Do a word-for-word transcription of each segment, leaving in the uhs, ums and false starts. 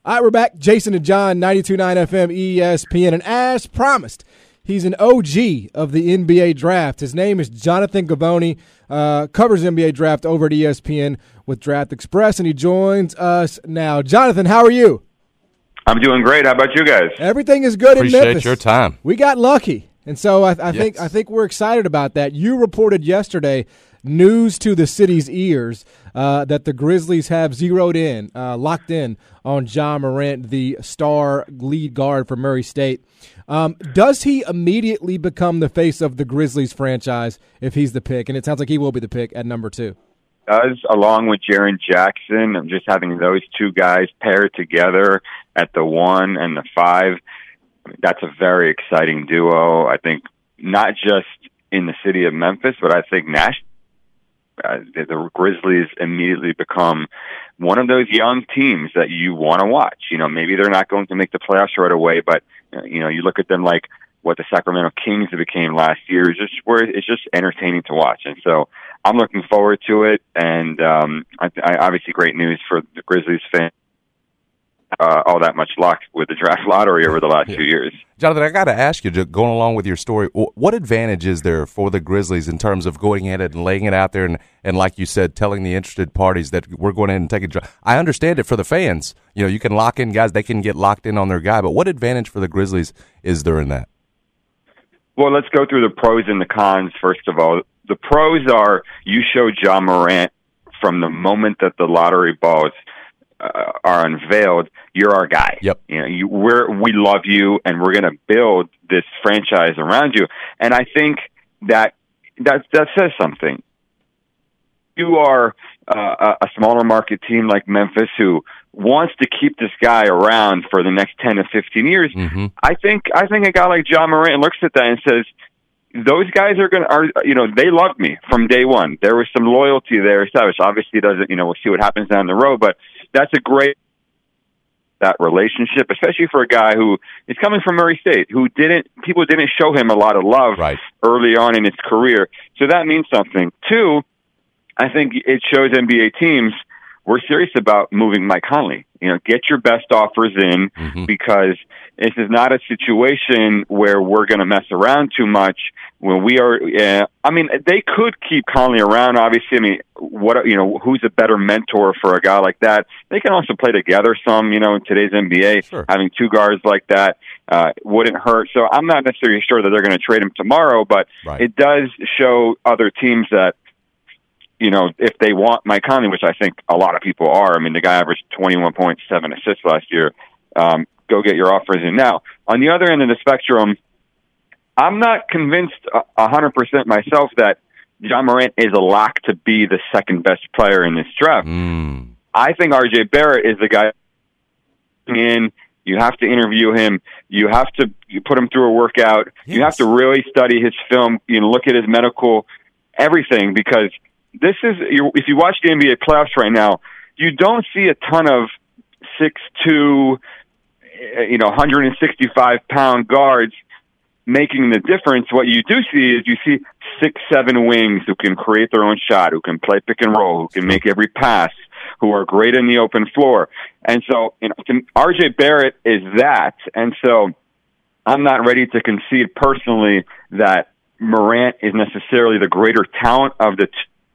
All right, we're back. Jason and John, ninety-two point nine F M E S P N. And as promised, he's an O G of the N B A draft. His name is Jonathan Givony, uh, covers N B A draft over at E S P N with Draft Express, and he joins us now. Jonathan, how are you? I'm doing great. How about you guys? Everything is good Appreciate in Memphis. your time. We got lucky, and so I, I yes. think I think we're excited about that. You reported yesterday news to the city's ears uh, that the Grizzlies have zeroed in, uh, locked in on Ja Morant, the star lead guard for Murray State. Um, does he immediately become the face of the Grizzlies franchise if he's the pick? And it sounds like he will be the pick at number two. Does, along with Jaren Jackson, and just having those two guys paired together at the one and the five, I mean, that's a very exciting duo. I think not just in the city of Memphis, but I think nationally. Uh, the, the Grizzlies immediately become one of those young teams that you want to watch. You know, maybe they're not going to make the playoffs right away, but uh, you know, you look at them like what the Sacramento Kings became last year. It's just where it's just entertaining to watch, and so I'm looking forward to it. And um, I, I, obviously, great news for the Grizzlies fans. Uh, all that much luck with the draft lottery over the last yeah. few years. Jonathan, I got to ask you, going along with your story, what advantage is there for the Grizzlies in terms of going at it and laying it out there and, and like you said, telling the interested parties that we're going ahead and take a draft? I understand it for the fans. You know, you can lock in guys, they can get locked in on their guy, but what advantage for the Grizzlies is there in that? Well, let's go through the pros and the cons, first of all. The pros are you show Ja Morant from the moment that the lottery balls Uh, are unveiled, you're our guy. Yep. You know, you, we're we love you, and we're going to build this franchise around you. And I think that that that says something. You are uh, a smaller market team like Memphis who wants to keep this guy around for the next ten to fifteen years. Mm-hmm. I think I think a guy like Ja Morant looks at that and says, those guys are going to, are, you know, they loved me from day one. There was some loyalty there established. Obviously, doesn't, you know, we'll see what happens down the road, but that's a great, that relationship, especially for a guy who is coming from Murray State, who didn't, people didn't show him a lot of love right. early on in his career. So that means something. Two, I think it shows N B A teams we're serious about moving Mike Conley. You know, get your best offers in mm-hmm. because this is not a situation where we're going to mess around too much. When we are, uh, I mean, they could keep Conley around. Obviously, I mean, what you know, who's a better mentor for a guy like that? They can also play together some. You know, in today's N B A, sure. having two guards like that uh, wouldn't hurt. So I'm not necessarily sure that they're going to trade him tomorrow, but right. it does show other teams that, you know, if they want Mike Conley, which I think a lot of people are. I mean, the guy averaged twenty-one point seven assists last year. Um, go get your offers in. Now, on the other end of the spectrum, I'm not convinced one hundred percent myself that Ja Morant is a lock to be the second best player in this draft. Mm. I think R J Barrett is the guy in. You have to interview him. You have to you put him through a workout. Yes. You have to really study his film. You know, look at his medical, everything, because this is, if you watch the N B A playoffs right now, you don't see a ton of six two, you know, one hundred sixty-five pound guards making the difference. What you do see is you see six, seven wings who can create their own shot, who can play pick and roll, who can make every pass, who are great in the open floor. And so, you know, R J Barrett is that. And so I'm not ready to concede personally that Morant is necessarily the greater talent of the two.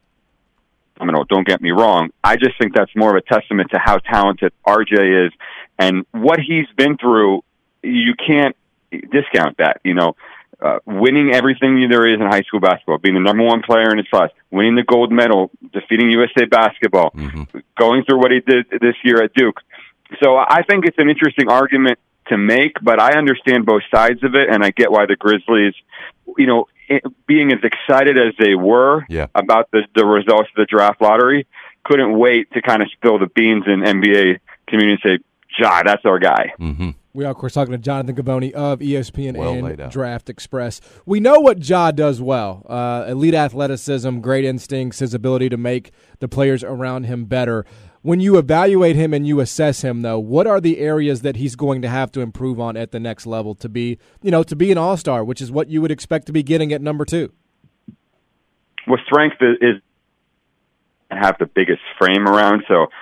I mean, don't get me wrong. I just think that's more of a testament to how talented R J is and what he's been through. You can't discount that. You know, uh, winning everything there is in high school basketball, being the number one player in his class, winning the gold medal, defeating U S A basketball, mm-hmm. going through what he did this year at Duke. So I think it's an interesting argument to make, but I understand both sides of it, and I get why the Grizzlies, you know, being as excited as they were yeah. about the, the results of the draft lottery, couldn't wait to kind of spill the beans in N B A community and say, Ja, that's our guy. Mm-hmm. We are, of course, talking to Jonathan Givony of E S P N well and Draft Express. We know what Ja does well. Uh, elite athleticism, great instincts, his ability to make the players around him better. When you evaluate him and you assess him, though, what are the areas that he's going to have to improve on at the next level to be, you know, to be an all-star, which is what you would expect to be getting at number two? Well, strength is, is have the biggest frame around. So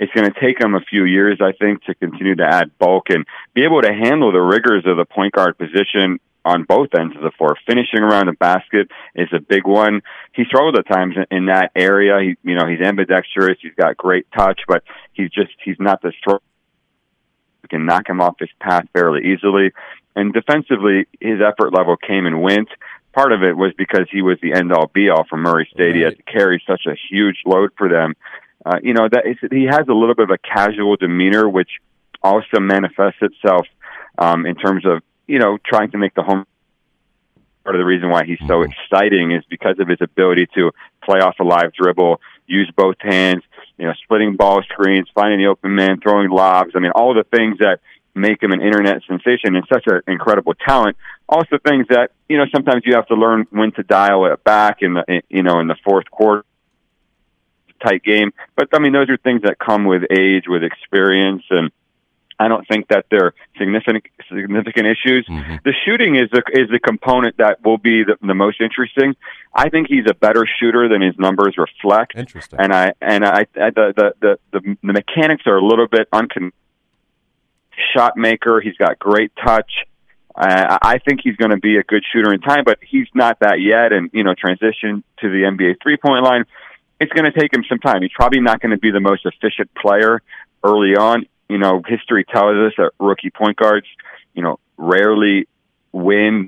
It's going to take him a few years, I think, to continue to add bulk and be able to handle the rigors of the point guard position on both ends of the floor. Finishing around the basket is a big one. He struggled at times in, in that area. He, you know, he's ambidextrous. He's got great touch, but he's just, he's not the strong. You can knock him off his path fairly easily. And defensively, his effort level came and went. Part of it was because he was the end-all, be-all for Murray State. Right. He had to carry such a huge load for them. Uh, you know, that is, he has a little bit of a casual demeanor, which also manifests itself um, in terms of, you know, trying to make the home. Part of the reason why he's so exciting is because of his ability to play off a live dribble, use both hands, you know, splitting ball screens, finding the open man, throwing lobs. I mean, all the things that make him an internet sensation and such an incredible talent. Also things that, you know, sometimes you have to learn when to dial it back in the, you know, in the fourth quarter. Tight game. But, I mean, those are things that come with age, with experience, and I don't think that they're significant significant issues. Mm-hmm. The shooting is the is the component that will be the, the most interesting. I think he's a better shooter than his numbers reflect. Interesting. And I and I, I the, the, the the the mechanics are a little bit uncon. Shot maker. He's got great touch. Uh, I think he's going to be a good shooter in time, but he's not that yet. And you know, transition to the N B A three point line, it's going to take him some time. He's probably not going to be the most efficient player early on. You know, history tells us that rookie point guards, you know, rarely win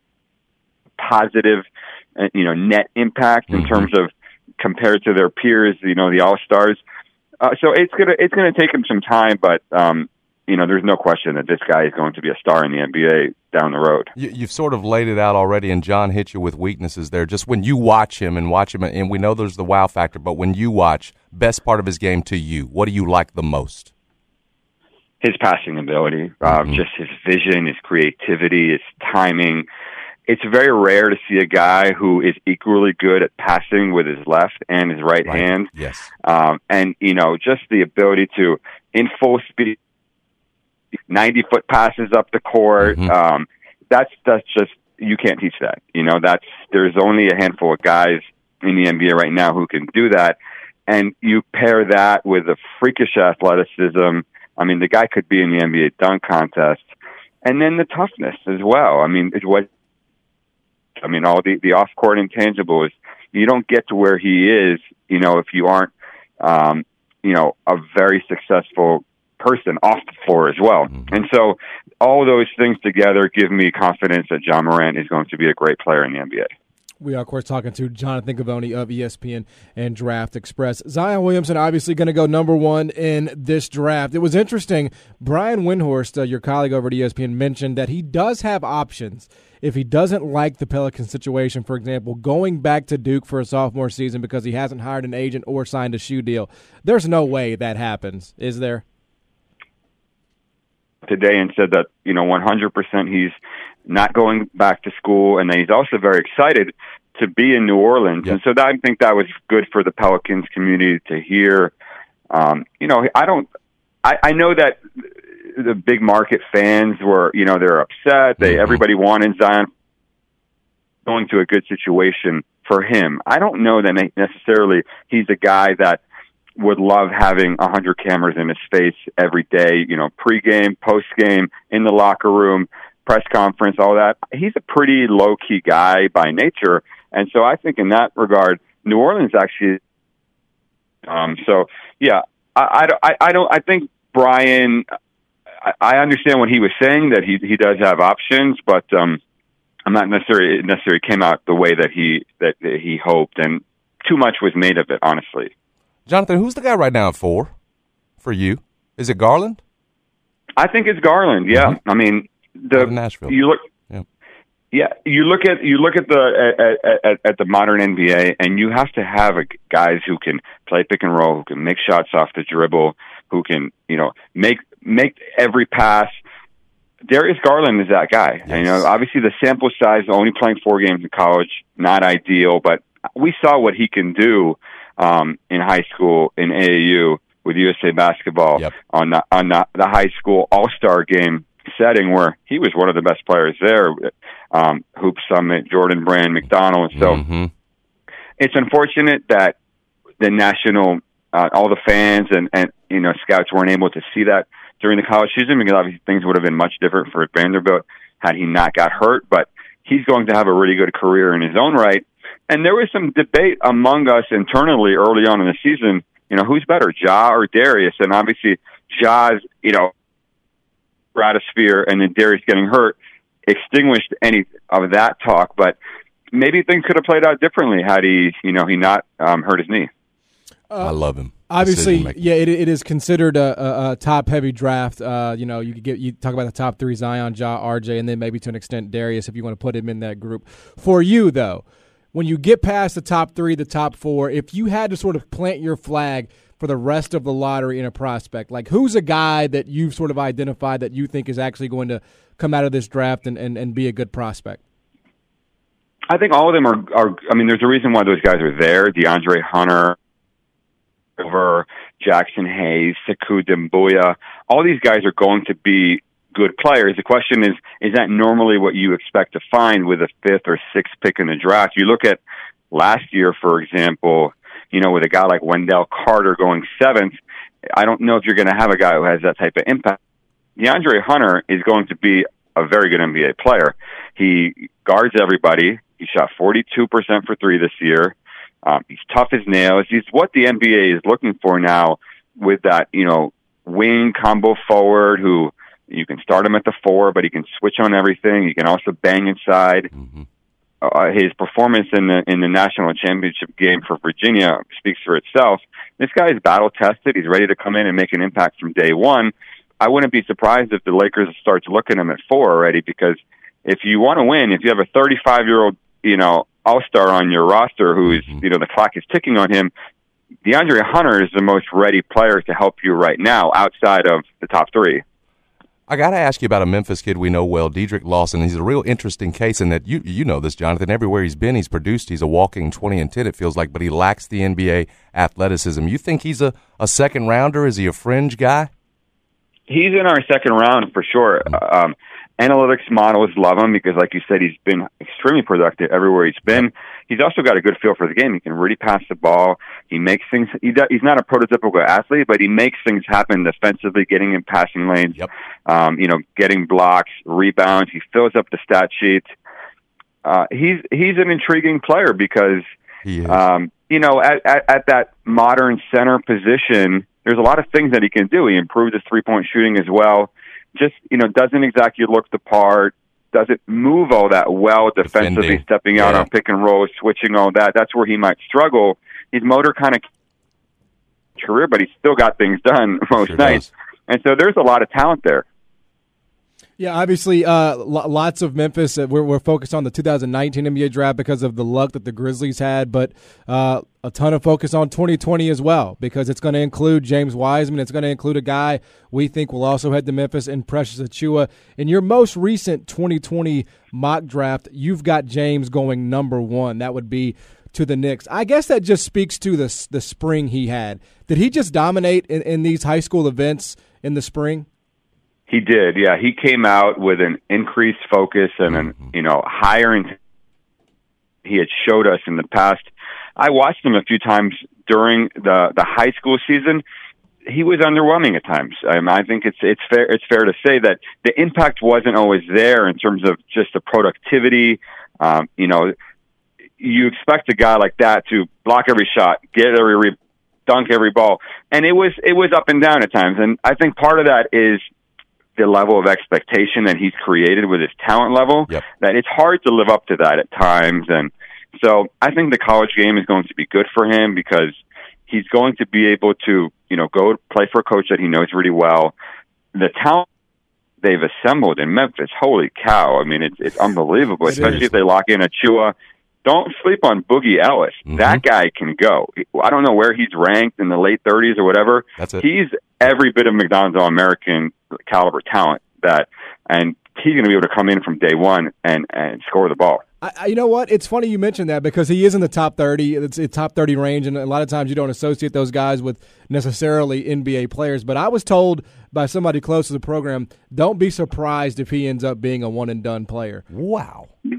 positive, uh, you know, net impact in mm-hmm. terms of compared to their peers, you know, the All-Stars. Uh, so it's gonna it's gonna take him some time, but um, you know, there's no question that this guy is going to be a star in the N B A down the road. You, you've sort of laid it out already, and John hit you with weaknesses there. Just when you watch him and watch him, and we know there's the wow factor, but when you watch, best part of his game to you, what do you like the most? His passing ability, uh, mm-hmm. just his vision, his creativity, his timing. It's very rare to see a guy who is equally good at passing with his left and his right, right. hand. Yes. Um, and, you know, just the ability to, in full speed, ninety-foot passes up the court. Mm-hmm. Um, that's, that's just, you can't teach that. You know, that's, there's only a handful of guys in the N B A right now who can do that. And you pair that with a freakish athleticism. I mean, the guy could be in the N B A dunk contest. And then the toughness as well. I mean, it was, I mean, all the, the off-court intangibles, you don't get to where he is, you know, if you aren't, um, you know, a very successful person off the floor as well. Mm-hmm. And so all those things together give me confidence that Ja Morant is going to be a great player in the N B A. We are, of course, talking to Jonathan Givony of E S P N and Draft Express. Zion Williamson obviously going to go number one in this draft. It was interesting. Brian Windhorst, uh, your colleague over at E S P N, mentioned that he does have options if he doesn't like the Pelican situation, for example, going back to Duke for a sophomore season because he hasn't hired an agent or signed a shoe deal. There's no way that happens, is there? Today and said that, you know, one hundred percent he's not going back to school, and then he's also very excited to be in New Orleans. Yep. And so that, I think that was good for the Pelicans community to hear. Um, you know, I don't, I, I know that the big market fans were, you know, they're upset. They, mm-hmm. everybody wanted Zion going to a good situation for him. I don't know that necessarily he's a guy that would love having a hundred cameras in his face every day, you know, pregame, postgame, in the locker room, press conference, all that. He's a pretty low-key guy by nature. And so I think in that regard, New Orleans actually, um, so yeah, I, I, I don't, I think Brian, I, I understand what he was saying, that he, he does have options, but, um, I'm not necessarily, it necessarily came out the way that he, that, that he hoped, and too much was made of it, honestly. Jonathan, who's the guy right now at four for you? Is it Garland? I think it's Garland. Yeah. Mm-hmm. I mean, the, Nashville. you look, yeah. yeah, you look at, you look at the, at, at, at the modern N B A, and you have to have a, guys who can play pick and roll, who can make shots off the dribble, who can, you know, make, make every pass. Darius Garland is that guy. Yes. And, you know, obviously the sample size, only playing four games in college, not ideal, but we saw what he can do um, in high school in A A U with U S A Basketball. Yep. on the, on the, the high school all-star game setting where he was one of the best players there. Um, Hoop Summit, Jordan Brand, McDonald. So mm-hmm. it's unfortunate that the national uh, all the fans and, and, you know, scouts weren't able to see that during the college season because obviously things would have been much different for Vanderbilt had he not got hurt. But he's going to have a really good career in his own right. And there was some debate among us internally early on in the season, you know, who's better, Ja or Darius? And obviously Ja's, you know, stratosphere and then Darius getting hurt extinguished any of that talk. But maybe things could have played out differently had he, you know, he not um, hurt his knee. Uh, I love him. Obviously, yeah, it, it is considered a, a, a top-heavy draft. Uh, you know, you could get you talk about the top three: Zion, Ja, R J, and then maybe to an extent Darius, if you want to put him in that group. For you, though, when you get past the top three, the top four, if you had to sort of plant your flag for the rest of the lottery in a prospect, like who's a guy that you've sort of identified that you think is actually going to come out of this draft and, and, and be a good prospect? I think all of them are, are, I mean, there's a reason why those guys are there. DeAndre Hunter, over Jackson Hayes, Sekou Doumbouya. All these guys are going to be good players. The question is, is that normally what you expect to find with a fifth or sixth pick in the draft? You look at last year, for example, you know, with a guy like Wendell Carter going seventh, I don't know if you're going to have a guy who has that type of impact. DeAndre Hunter is going to be a very good N B A player. He guards everybody. He shot forty-two percent for three this year. Um, he's tough as nails. He's what the N B A is looking for now with that, you know, wing combo forward who you can start him at the four, but he can switch on everything. He can also bang inside. Mm-hmm. Uh, his performance in the in the national championship game for Virginia speaks for itself. This guy is battle tested. He's ready to come in and make an impact from day one. I wouldn't be surprised if the Lakers start to look at him at four already, because if you want to win, if you have a thirty-five-year-old, you know, all-star on your roster who's, you know, the clock is ticking on him, DeAndre Hunter is the most ready player to help you right now outside of the top three. I got to ask you about a Memphis kid we know well, Dedrick Lawson. He's a real interesting case in that you you know this, Jonathan. Everywhere he's been, he's produced. He's a walking twenty and ten, it feels like, but he lacks the N B A athleticism. You think he's a, a second-rounder? Is he a fringe guy? He's in our second round for sure. Um, analytics models love him because, like you said, he's been extremely productive everywhere he's been. He's also got a good feel for the game. He can really pass the ball. He makes things. He does, he's not a prototypical athlete, but he makes things happen defensively, getting in passing lanes. Yep. Um, you know, getting blocks, rebounds. He fills up the stat sheet. Uh, he's he's an intriguing player because, um, you know, at, at at that modern center position, there's a lot of things that he can do. He improved his three-point shooting as well. Just, you know, doesn't exactly look the part, doesn't move all that well defensively, Defending. stepping out yeah. on pick and roll, switching all that. That's where he might struggle. His motor kind of career, but he's still got things done most sure nights. Does. And so there's a lot of talent there. Yeah, obviously, uh, lots of Memphis. Uh, we're, we're focused on the two thousand nineteen N B A draft because of the luck that the Grizzlies had, but uh, a ton of focus on twenty twenty as well because it's going to include James Wiseman. It's going to include a guy we think will also head to Memphis in Precious Achiuwa. In your most recent twenty twenty mock draft, you've got James going number one. That would be to the Knicks. I guess that just speaks to the the spring he had. Did he just dominate in, in these high school events in the spring? He did, yeah. He came out with an increased focus and an, you know, higher intent he had showed us in the past. I watched him a few times during the the high school season. He was underwhelming at times. Um, I think it's it's fair it's fair to say that the impact wasn't always there in terms of just the productivity. Um, you know, you expect a guy like that to block every shot, get every re- dunk every ball, and it was it was up and down at times. And I think part of that is the level of expectation that he's created with his talent level, yep. that it's hard to live up to that at times. And so I think the college game is going to be good for him because he's going to be able to, you know, go play for a coach that he knows really well. The talent they've assembled in Memphis, holy cow. I mean, it's, it's unbelievable, it especially is. If they lock in Achiuwa. Don't sleep on Boogie Ellis. Mm-hmm. That guy can go. I don't know where he's ranked in the late thirties or whatever. That's it. He's every bit of McDonald's All-American caliber talent that, and he's going to be able to come in from day one and, and score the ball. I, you know what? It's funny you mentioned that because he is in the top thirty. It's a top thirty range, and a lot of times you don't associate those guys with necessarily N B A players. But I was told by somebody close to the program, don't be surprised if he ends up being a one-and-done player. Wow.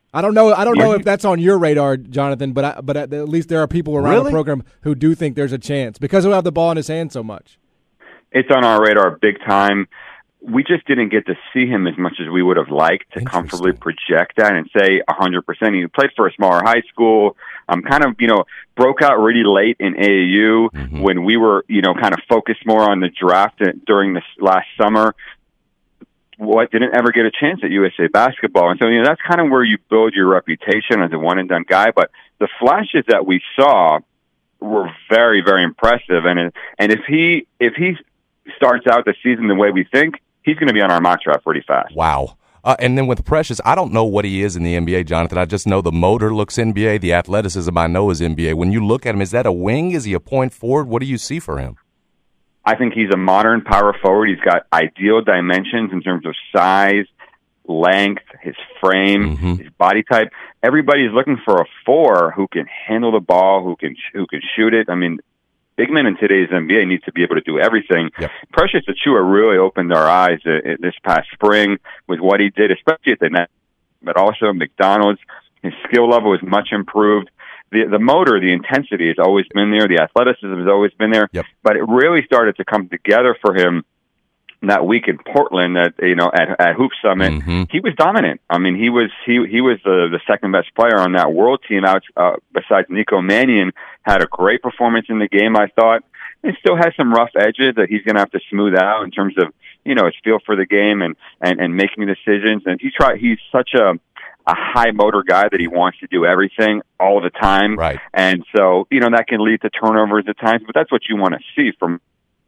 I don't know. I don't know Yeah. if that's on your radar, Jonathan, but I, but at, at least there are people around Really? the program who do think there's a chance because he'll have the ball in his hand so much. It's on our radar big time. We just didn't get to see him as much as we would have liked to comfortably project that and say one hundred percent. He played for a smaller high school. Um, kind of, you know, broke out really late in A A U Mm-hmm. when we were, you know, kind of focused more on the draft during this last summer. What didn't ever get a chance at U S A basketball. And so, you know, that's kind of where you build your reputation as a one and done guy. But the flashes that we saw were very, very impressive. And, and if he, if he starts out the season the way we think, he's going to be on our mock draft pretty fast. Wow. Uh, and then with Precious, I don't know what he is in the N B A, Jonathan. I just know the motor looks N B A. The athleticism I know is N B A. When you look at him, is that a wing? Is he a point forward? What do you see for him? I think he's a modern power forward. He's got ideal dimensions in terms of size, length, his frame, Mm-hmm. his body type. Everybody's looking for a four who can handle the ball, who can who can shoot it. I mean, big men in today's N B A need to be able to do everything. Yep. Precious Achiuwa really opened our eyes uh, uh, this past spring with what he did, especially at the net, but also at McDonald's. His skill level is much improved. The the motor, the intensity has always been there. The athleticism has always been there. Yep. But it really started to come together for him that week in Portland at you know at at Hoop Summit. Mm-hmm. He was dominant. I mean, he was he he was the the second best player on that world team out uh, besides Nico Mannion. Had a great performance in the game, I thought. He still has some rough edges that he's going to have to smooth out in terms of you know his feel for the game and and and making decisions. And he try he's such a a high motor guy that he wants to do everything all the time. Right. And so, you know, that can lead to turnovers at times, but that's what you want to see from,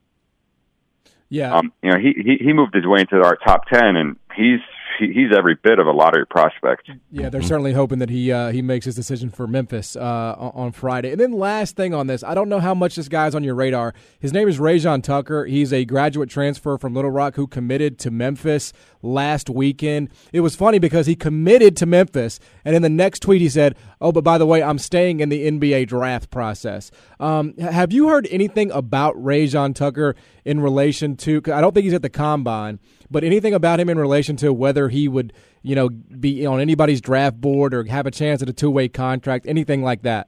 Yeah. um, you know, he, he, he moved his way into our top ten and he's, he, he's every bit of a lottery prospect. Yeah, they're certainly hoping that he uh, he makes his decision for Memphis uh, on on Friday. And then last thing on this, I don't know how much this guy's on your radar. His name is Rajon Tucker. He's a graduate transfer from Little Rock who committed to Memphis last weekend. It was funny because he committed to Memphis, and in the next tweet he said, oh, but by the way, I'm staying in the N B A draft process. Um, have you heard anything about Rajon Tucker in relation to – I don't think he's at the Combine, but anything about him in relation to whether he would, you know, be on anybody's draft board or have a chance at a two-way contract, anything like that?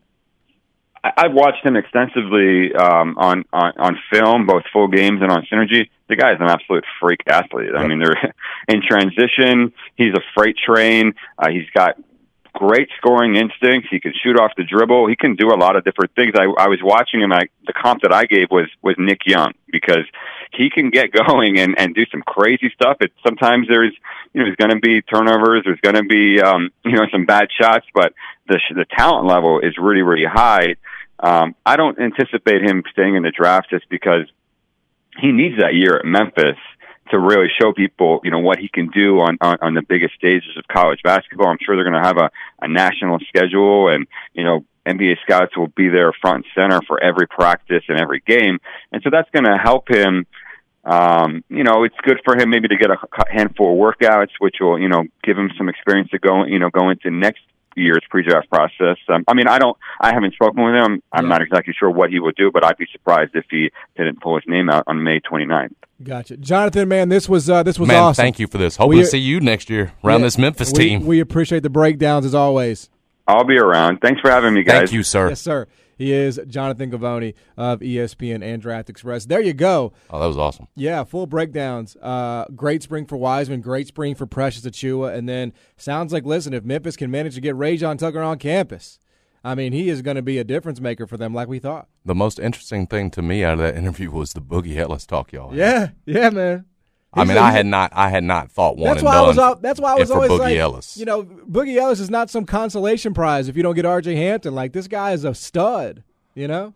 I, I've watched him extensively um, on, on on film, both full games and on Synergy. The guy is an absolute freak athlete. I mean, they're in transition. He's a freight train. Uh, he's got great scoring instincts. He can shoot off the dribble. He can do a lot of different things. I, I was watching him. I, the comp that I gave was was Nick Young because he can get going and, and do some crazy stuff. It sometimes there's you know there's going to be turnovers. There's going to be um, you know some bad shots, but the the talent level is really really high. Um, I don't anticipate him staying in the draft just because he needs that year at Memphis to really show people, you know, what he can do on, on, on the biggest stages of college basketball. I'm sure they're going to have a, a national schedule and, you know, N B A scouts will be there front and center for every practice and every game. And so that's going to help him. Um, you know, it's good for him maybe to get a handful of workouts, which will, you know, give him some experience to go, you know, go into next year's pre-draft process. Um, I mean, I don't, I haven't spoken with him. I'm Yeah. not exactly sure what he would do, but I'd be surprised if he didn't pull his name out on May twenty-ninth. Gotcha. Jonathan, man, this was uh, this was Man, awesome. thank you for this. Hope We- to see you next year around Yeah, this Memphis we, team. We appreciate the breakdowns as always. I'll be around. Thanks for having me, guys. Thank you, sir. Yes, sir. He is Jonathan Gavoni of E S P N and Draft Express. There you go. Oh, that was awesome. Yeah, full breakdowns. Uh, great spring for Wiseman, great spring for Precious Achiuwa, and then sounds like, listen, if Memphis can manage to get Rajon Tucker on campus, I mean, he is going to be a difference maker for them like we thought. The most interesting thing to me out of that interview was the Boogie Ellis talk, y'all. had. Yeah, yeah, man. I He's mean, a- I had not, I had not thought one That's and why I done. was. al- That's why I was for always Boogie like, Ellis. you know, Boogie Ellis is not some consolation prize if you don't get R J Hampton. Like this guy is a stud. You know,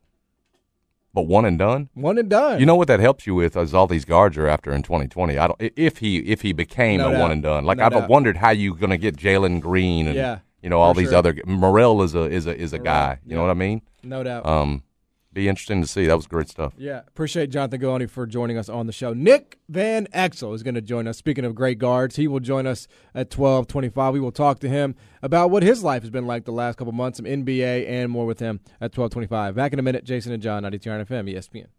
But one and done. one and done. You know what that helps you with is all these guards are after in twenty twenty. I don't if he if he became No a doubt. one and done. Like No I've doubt. wondered how you going to get Jalen Green and Yeah, you know all for these sure. other. Morrell is a is a is a Morrell, guy. You yeah. know what I mean? no doubt. Um, be interesting to see. That was great stuff. Yeah, appreciate Jonathan Gavoni for joining us on the show. Nick Van Exel is going to join us. Speaking of great guards, he will join us at twelve twenty-five. We will talk to him about what his life has been like the last couple months, some N B A and more with him at twelve twenty-five. Back in a minute, Jason and John, ninety-two F M, E S P N.